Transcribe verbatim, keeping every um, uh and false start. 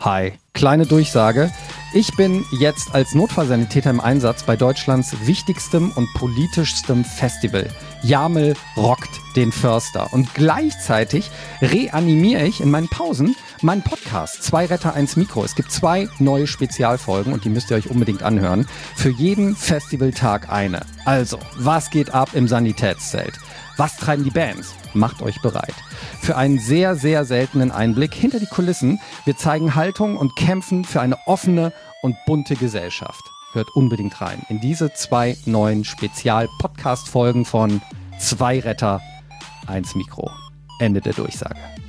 Hi, kleine Durchsage. Ich bin jetzt als Notfallsanitäter im Einsatz bei Deutschlands wichtigstem und politischstem Festival. Jamel rockt den Förster. Und gleichzeitig reanimiere ich in meinen Pausen meinen Podcast Zwei Retter, eins Mikro. Es gibt zwei neue Spezialfolgen und die müsst ihr euch unbedingt anhören. Für jeden Festivaltag eine. Also, was geht ab im Sanitätszelt? Was treiben die Bands? Macht euch bereit für einen sehr, sehr seltenen Einblick hinter die Kulissen. Wir zeigen Haltung und kämpfen für eine offene und bunte Gesellschaft. Hört unbedingt rein in diese zwei neuen Spezial-Podcast-Folgen von Zwei Retter, eins Mikro. Ende der Durchsage.